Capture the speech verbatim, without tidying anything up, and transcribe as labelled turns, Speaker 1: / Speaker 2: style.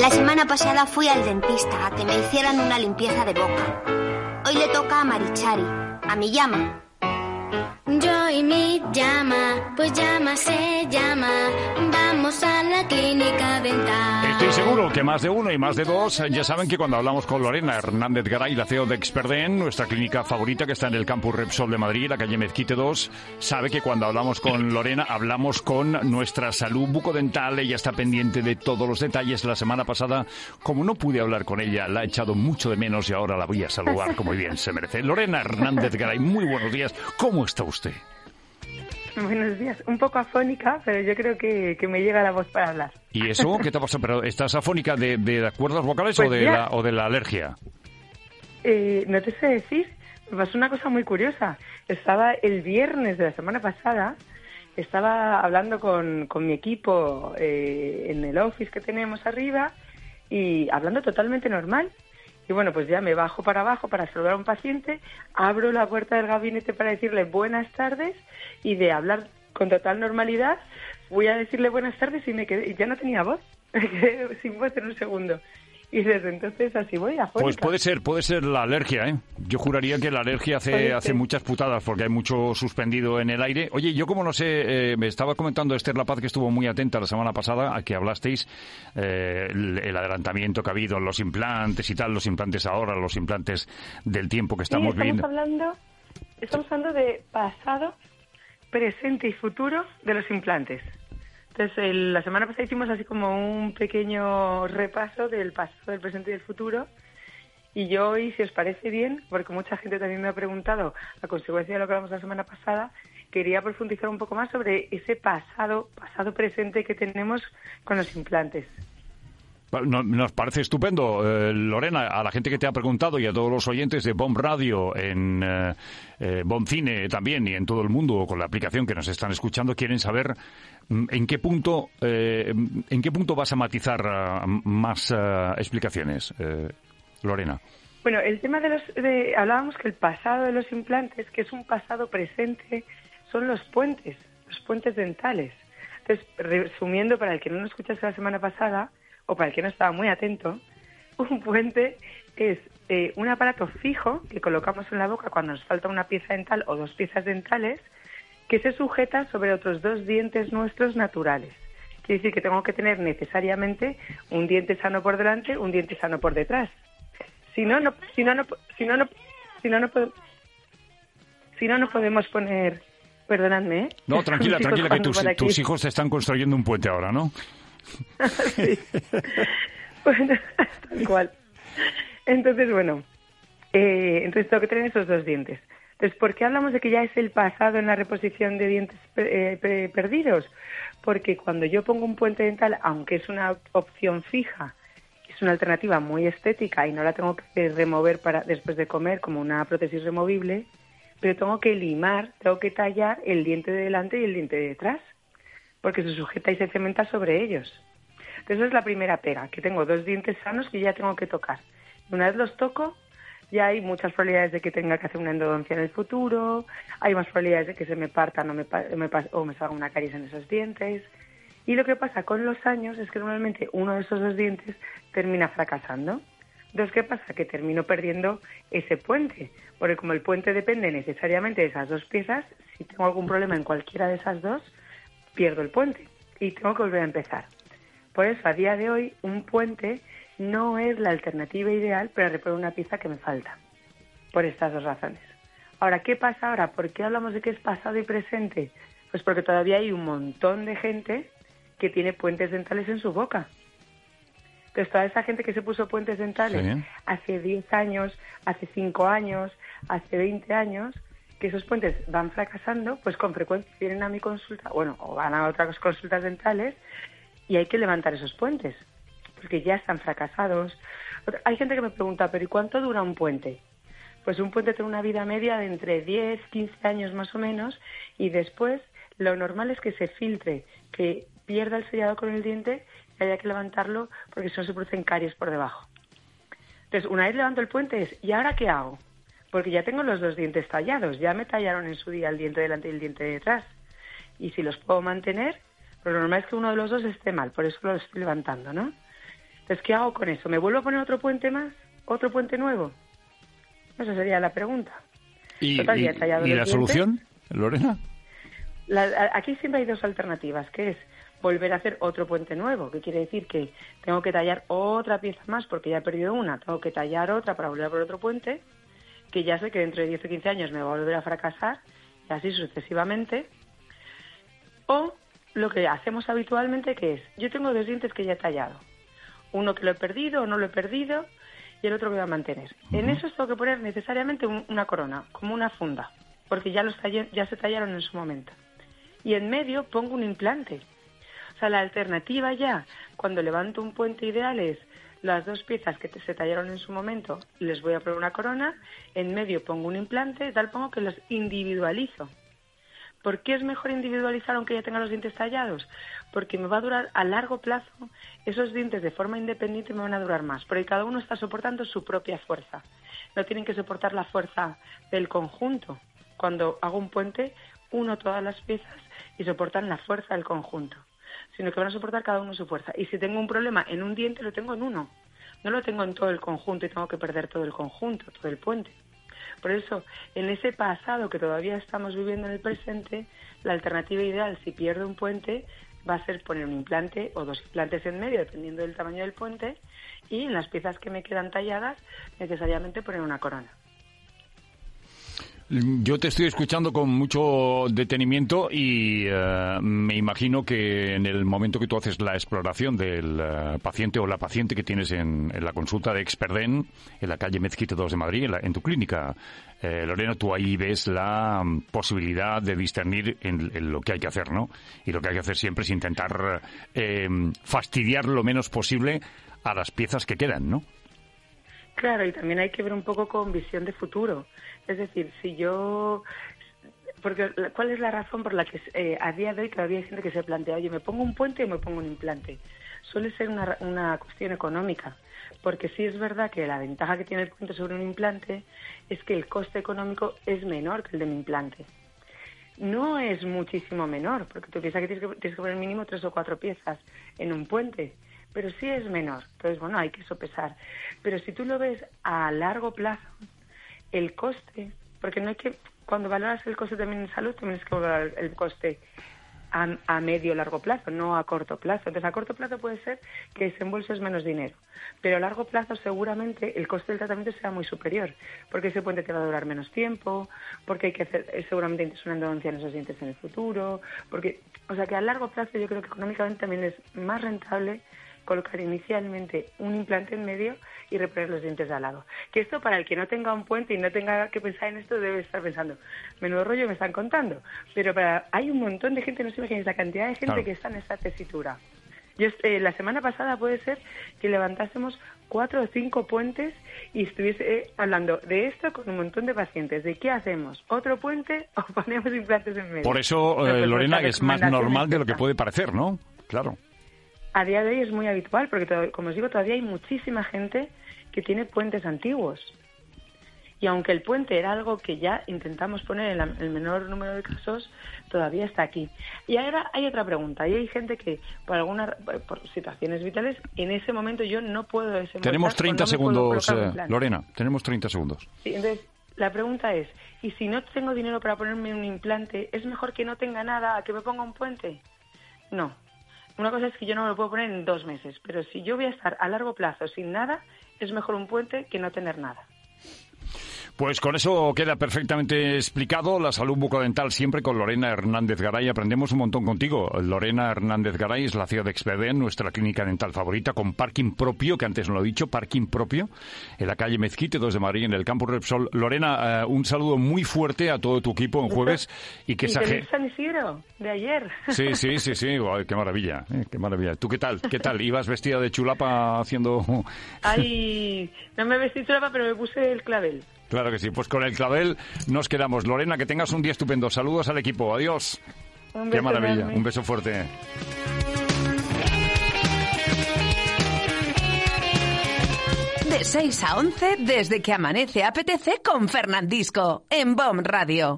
Speaker 1: La semana pasada fui al dentista a que me hicieran una limpieza de boca. Hoy le toca a Marichari, a mi llama.
Speaker 2: Yo y mi llama, pues llama se llama. Vamos a la clínica dental.
Speaker 3: Estoy seguro que más de uno y más de dos ya saben que cuando hablamos con Lorena Hernández Garay, la C E O de Experden, nuestra clínica favorita que está en el Campus Repsol de Madrid, la calle Mezquite dos, sabe que cuando hablamos con Lorena hablamos con nuestra salud bucodental. Ella está pendiente de todos los detalles. La semana pasada, como no pude hablar con ella, la he echado mucho de menos y ahora la voy a saludar como bien se merece. Lorena Hernández Garay, muy buenos días. ¿Cómo está usted?
Speaker 4: Buenos días. Un poco afónica, pero yo creo que, que me llega la voz para hablar.
Speaker 3: ¿Y eso? ¿Qué te pasa? ¿Pero estás afónica de, de las cuerdas vocales
Speaker 4: pues
Speaker 3: o, de la, o de la alergia?
Speaker 4: Eh, no te sé decir. Me pasó una cosa muy curiosa. Estaba el viernes de la semana pasada, estaba hablando con, con mi equipo eh, en el office que tenemos arriba y hablando totalmente normal. Y bueno, pues ya me bajo para abajo para saludar a un paciente, abro la puerta del gabinete para decirle buenas tardes y de hablar con total normalidad voy a decirle buenas tardes y me quedé, y ya no tenía voz, me quedé sin voz en un segundo. Y desde entonces así voy, afónica.
Speaker 3: Pues puede ser, puede ser la alergia, ¿eh? Yo juraría que la alergia hace, hace muchas putadas porque hay mucho suspendido en el aire. Oye, yo como no sé, eh, me estaba comentando Esther La Paz, que estuvo muy atenta la semana pasada a que hablasteis eh, el, el adelantamiento que ha habido en los implantes y tal, los implantes ahora, los implantes del tiempo que estamos,
Speaker 4: sí, estamos
Speaker 3: viviendo.
Speaker 4: Hablando, estamos hablando de pasado, presente y futuro de los implantes. Entonces, el, la semana pasada hicimos así como un pequeño repaso del pasado, del presente y del futuro. Y yo hoy, si os parece bien, porque mucha gente también me ha preguntado, a consecuencia de lo que hablamos la semana pasada, quería profundizar un poco más sobre ese pasado, pasado presente que tenemos con los implantes.
Speaker 3: Nos parece estupendo, eh, Lorena, a la gente que te ha preguntado y a todos los oyentes de Bomb Radio, en eh, eh, Bomb Cine también y en todo el mundo con la aplicación que nos están escuchando, quieren saber en qué punto eh, en qué punto vas a matizar uh, más uh, explicaciones, eh, Lorena.
Speaker 4: Bueno, el tema de los... De, hablábamos que el pasado de los implantes, que es un pasado presente, son los puentes, los puentes dentales. Entonces, resumiendo, para el que no nos escuchase la semana pasada, o para el que no estaba muy atento, un puente es eh, un aparato fijo que colocamos en la boca cuando nos falta una pieza dental o dos piezas dentales que se sujeta sobre otros dos dientes nuestros naturales. Quiere decir que tengo que tener necesariamente un diente sano por delante, un diente sano por detrás. Si no, no, si no, no, si no, no, si no, no, podemos, si no, no podemos poner... Perdonadme, ¿eh?
Speaker 3: No, tranquila, tranquila, que tus, tus hijos te están construyendo un puente ahora, ¿no?
Speaker 4: Sí. Bueno, tal cual. Entonces, bueno, eh, entonces tengo que tener esos dos dientes. Entonces, ¿por qué hablamos de que ya es el pasado en la reposición de dientes eh, eh, perdidos? Porque cuando yo pongo un puente dental, aunque es una opción fija, es una alternativa muy estética y no la tengo que remover para después de comer como una prótesis removible, pero tengo que limar, tengo que tallar el diente de delante y el diente de detrás, porque se sujeta y se cementa sobre ellos. Entonces, esa es la primera pega, que tengo dos dientes sanos que ya tengo que tocar. Una vez los toco, ya hay muchas probabilidades de que tenga que hacer una endodoncia en el futuro, hay más probabilidades de que se me partan o me, me, o me salga una caries en esos dientes. Y lo que pasa con los años es que normalmente uno de esos dos dientes termina fracasando. Entonces, ¿qué pasa? Que termino perdiendo ese puente, porque como el puente depende necesariamente de esas dos piezas, si tengo algún problema en cualquiera de esas dos, pierdo el puente y tengo que volver a empezar. Por eso, a día de hoy, un puente no es la alternativa ideal para reponer una pieza que me falta, por estas dos razones. Ahora, ¿qué pasa ahora? ¿Por qué hablamos de que es pasado y presente? Pues porque todavía hay un montón de gente que tiene puentes dentales en su boca. Entonces, toda esa gente que se puso puentes dentales sí. hace diez años, hace cinco años, hace veinte años, que esos puentes van fracasando, pues con frecuencia vienen a mi consulta, bueno, o van a otras consultas dentales y hay que levantar esos puentes, porque ya están fracasados. Hay gente que me pregunta, ¿pero y cuánto dura un puente? Pues un puente tiene una vida media de entre diez, quince años más o menos, y después lo normal es que se filtre, que pierda el sellado con el diente y haya que levantarlo porque si no se producen caries por debajo. Entonces, una vez levanto el puente es, ¿y ahora qué hago? Porque ya tengo los dos dientes tallados, ya me tallaron en su día el diente delante y el diente de detrás. Y si los puedo mantener, pero lo normal es que uno de los dos esté mal, por eso lo estoy levantando, ¿no? Entonces, ¿qué hago con eso? ¿Me vuelvo a poner otro puente más? ¿Otro puente nuevo? Esa sería la pregunta.
Speaker 3: ¿Y,
Speaker 4: Total,
Speaker 3: y,
Speaker 4: ya he tallado
Speaker 3: ¿y
Speaker 4: los
Speaker 3: la
Speaker 4: dientes.
Speaker 3: solución, Lorena?
Speaker 4: La, aquí siempre hay dos alternativas, que es volver a hacer otro puente nuevo, que quiere decir que tengo que tallar otra pieza más porque ya he perdido una, tengo que tallar otra para volver a por otro puente, que ya sé que dentro de diez o quince años me va a volver a fracasar, y así sucesivamente. O lo que hacemos habitualmente, que es, yo tengo dos dientes que ya he tallado, uno que lo he perdido o no lo he perdido, y el otro que voy a mantener. Uh-huh. En esos tengo que poner necesariamente un, una corona, como una funda, porque ya, los tallé, ya se tallaron en su momento. Y en medio pongo un implante. O sea, la alternativa ya, cuando levanto un puente ideal, es las dos piezas que se tallaron en su momento, les voy a poner una corona, en medio pongo un implante, tal pongo que los individualizo. ¿Por qué es mejor individualizar aunque ya tenga los dientes tallados? Porque me va a durar a largo plazo, esos dientes de forma independiente me van a durar más, porque cada uno está soportando su propia fuerza. No tienen que soportar la fuerza del conjunto. Cuando hago un puente, uno todas las piezas y soportan la fuerza del conjunto, sino que van a soportar cada uno su fuerza. Y si tengo un problema en un diente, lo tengo en uno. No lo tengo en todo el conjunto y tengo que perder todo el conjunto, todo el puente. Por eso, en ese pasado que todavía estamos viviendo en el presente, la alternativa ideal, si pierdo un puente, va a ser poner un implante o dos implantes en medio, dependiendo del tamaño del puente, y en las piezas que me quedan talladas, necesariamente poner una corona.
Speaker 3: Yo te estoy escuchando con mucho detenimiento y uh, me imagino que en el momento que tú haces la exploración del uh, paciente o la paciente que tienes en, en la consulta de Experdén, en la calle Mezquite dos de Madrid, en, la, en tu clínica, eh, Lorena, tú ahí ves la um, posibilidad de discernir en, en lo que hay que hacer, ¿no? Y lo que hay que hacer siempre es intentar eh, fastidiar lo menos posible a las piezas que quedan, ¿no?
Speaker 4: Claro, y también hay que ver un poco con visión de futuro. Es decir, si yo... Porque ¿cuál es la razón por la que eh, a día de hoy todavía hay gente que se plantea, oye, ¿me pongo un puente o me pongo un implante? Suele ser una, una cuestión económica, porque sí es verdad que la ventaja que tiene el puente sobre un implante es que el coste económico es menor que el de un implante. No es muchísimo menor, porque tú piensas que tienes que, tienes que poner mínimo tres o cuatro piezas en un puente, pero sí es menor. Entonces, bueno, hay que sopesar. Pero si tú lo ves a largo plazo, el coste, porque no hay que, cuando valoras el coste también en salud, también es que valorar el coste a, a medio o largo plazo, no a corto plazo. Entonces, a corto plazo puede ser que desembolses menos dinero, pero a largo plazo seguramente el coste del tratamiento sea muy superior, porque ese puente te va a durar menos tiempo, porque hay que hacer seguramente una endodoncia en esos dientes en el futuro, porque, o sea que a largo plazo yo creo que económicamente también es más rentable colocar inicialmente un implante en medio y reponer los dientes de al lado. Que esto, para el que no tenga un puente y no tenga que pensar en esto, debe estar pensando, menudo rollo me están contando. Pero para, hay un montón de gente, no se imagináis la cantidad de gente claro. que está en esta tesitura. Yo, eh, la semana pasada puede ser que levantásemos cuatro o cinco puentes y estuviese eh, hablando de esto con un montón de pacientes. ¿De qué hacemos? ¿Otro puente o ponemos implantes en medio?
Speaker 3: Por eso, eh, Lorena, es más normal de lo que puede parecer, ¿no? Claro.
Speaker 4: A día de hoy es muy habitual, porque, como os digo, todavía hay muchísima gente que tiene puentes antiguos. Y aunque el puente era algo que ya intentamos poner en la, el menor número de casos, todavía está aquí. Y ahora hay otra pregunta. Y hay gente que, por algunas por situaciones vitales, en ese momento yo no puedo desembolsar.
Speaker 3: Tenemos treinta no segundos, eh, Lorena. Tenemos treinta segundos.
Speaker 4: Sí, entonces, la pregunta es, ¿y si no tengo dinero para ponerme un implante, es mejor que no tenga nada a que me ponga un puente? No. Una cosa es que yo no me lo puedo poner en dos meses, pero si yo voy a estar a largo plazo sin nada, es mejor un puente que no tener nada.
Speaker 3: Pues con eso queda perfectamente explicado. La salud bucodental siempre con Lorena Hernández Garay. Aprendemos un montón contigo. Lorena Hernández Garay es la C E O de Experdén, nuestra clínica dental favorita, con parking propio, que antes no lo he dicho, parking propio, en la calle Mezquite dos de Madrid, en el campus Repsol. Lorena, uh, un saludo muy fuerte a todo tu equipo en jueves. Y que
Speaker 4: y feliz San Isidro, de ayer.
Speaker 3: Sí, sí, sí, sí. Ay, qué maravilla, eh, qué maravilla. ¿Tú qué tal? ¿Qué tal? ¿Ibas vestida de chulapa haciendo...?
Speaker 4: Ay, no me vestí chulapa, pero me puse el clavel.
Speaker 3: Claro que sí. Pues con el clavel nos quedamos. Lorena, que tengas un día estupendo. Saludos al equipo. Adiós.
Speaker 4: Un beso.
Speaker 3: Qué maravilla.
Speaker 4: Enorme.
Speaker 3: Un beso fuerte.
Speaker 5: De seis a once, desde que amanece apetece con Fernandisco, en B O M Radio.